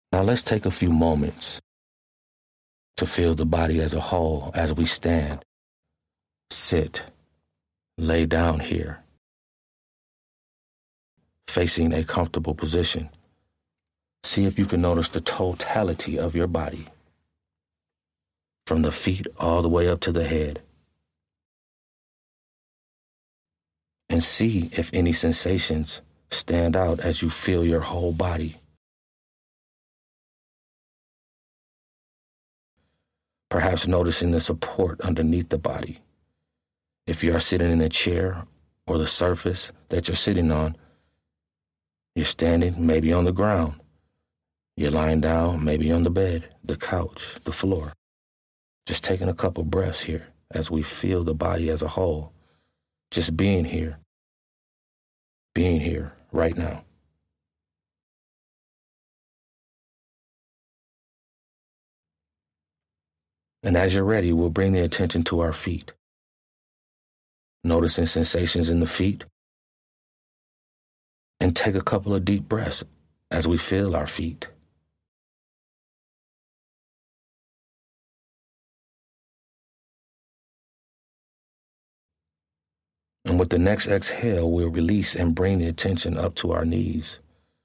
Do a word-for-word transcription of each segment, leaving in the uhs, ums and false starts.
Now let's take a few moments to feel the body as a whole as we stand, sit, lay down here, facing a comfortable position. See if you can notice the totality of your body, from the feet all the way up to the head. And see if any sensations stand out as you feel your whole body. Perhaps noticing the support underneath the body. If you are sitting in a chair or the surface that you're sitting on, you're standing maybe on the ground. You're lying down maybe on the bed, the couch, the floor. Just taking a couple breaths here as we feel the body as a whole. Just being here. Being here right now. And as you're ready, we'll bring the attention to our feet. Noticing sensations in the feet. And take a couple of deep breaths as we feel our feet. And with the next exhale, we'll release and bring the attention up to our knees.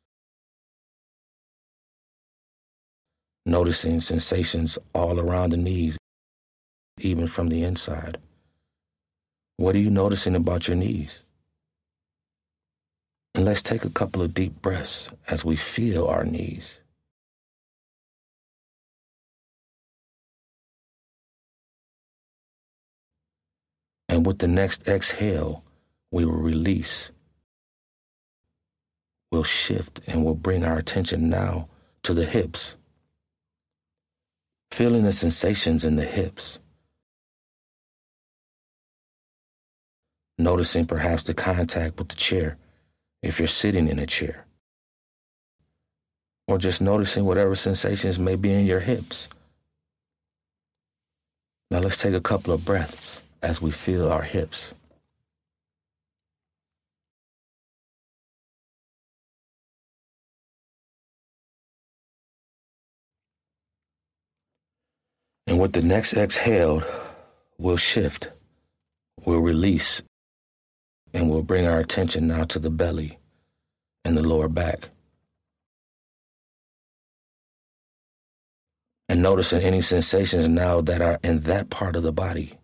Noticing sensations all around the knees, even from the inside. What are you noticing about your knees? And let's take a couple of deep breaths as we feel our knees. And with the next exhale, we will release. We'll shift and we'll bring our attention now to the hips. Feeling the sensations in the hips. Noticing perhaps the contact with the chair if you're sitting in a chair. Or just noticing whatever sensations may be in your hips. Now let's take a couple of breaths as we feel our hips. And with the next exhale, we'll shift, we'll release, and we'll bring our attention now to the belly and the lower back. And noticing any sensations now that are in that part of the body.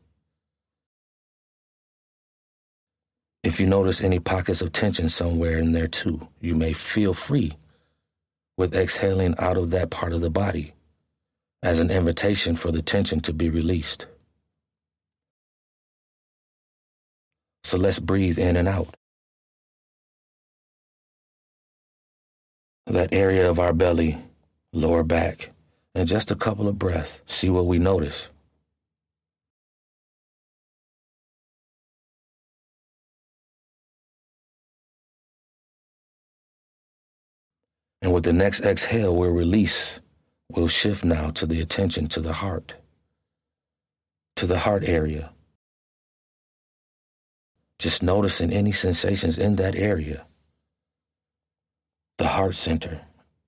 If you notice any pockets of tension somewhere in there too, you may feel free with exhaling out of that part of the body as an invitation for the tension to be released. So let's breathe in and out. That area of our belly, lower back, and just a couple of breaths, see what we notice. And with the next exhale, we'll release. We'll shift now to the attention to the heart, to the heart area. Just noticing any sensations in that area. The heart center.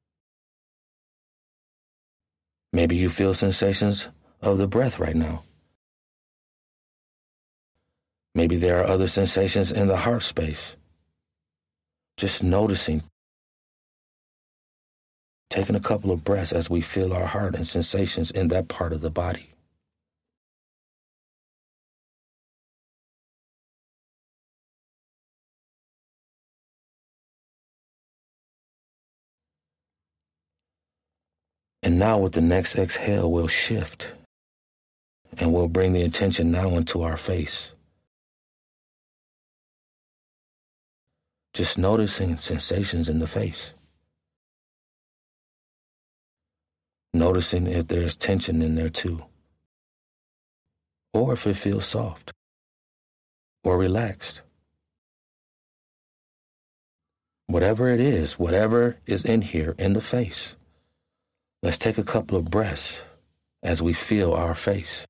Maybe you feel sensations of the breath right now. Maybe there are other sensations in the heart space. Just noticing. Taking a couple of breaths as we feel our heart and sensations in that part of the body. And now with the next exhale, we'll shift and we'll bring the attention now into our face. Just noticing sensations in the face. Noticing if there's tension in there too. Or if it feels soft or relaxed. Whatever it is, whatever is in here in the face, let's take a couple of breaths as we feel our face.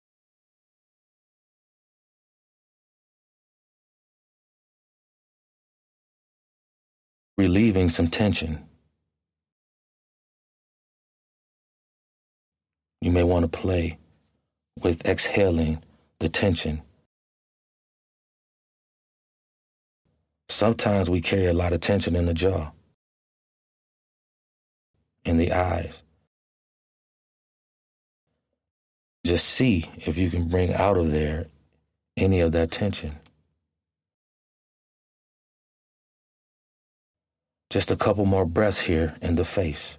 Relieving some tension. You may want to play with exhaling the tension. Sometimes we carry a lot of tension in the jaw, in the eyes. Just see if you can bring out of there any of that tension. Just a couple more breaths here in the face.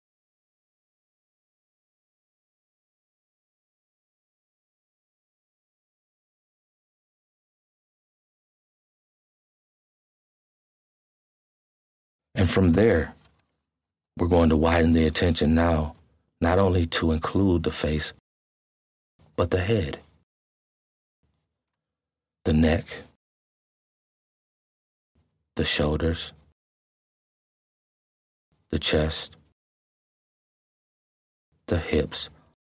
And from there, we're going to widen the attention now, not only to include the face, but the head, the neck, the shoulders, the chest, the hips,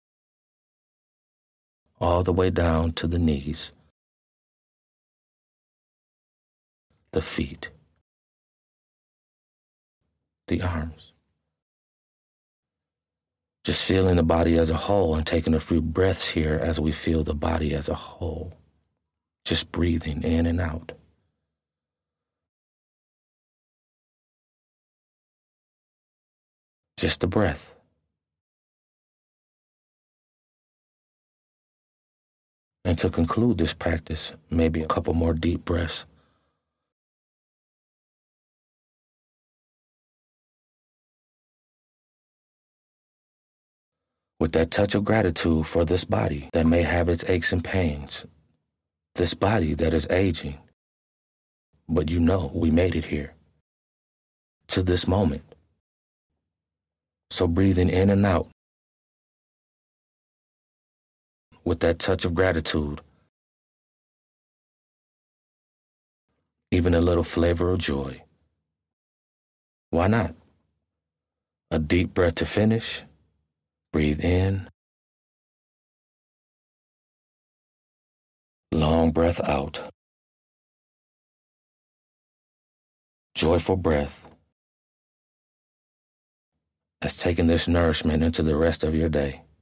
all the way down to the knees, the feet, the arms. Just feeling the body as a whole and taking a few breaths here as we feel the body as a whole. Just breathing in and out. Just a breath. And to conclude this practice, maybe a couple more deep breaths. With that touch of gratitude for this body that may have its aches and pains, this body that is aging, but you know we made it here, to this moment. So breathing in and out with that touch of gratitude, even a little flavor of joy. Why not? A deep breath to finish. Breathe in. Long breath out. Joyful breath as taking this nourishment into the rest of your day.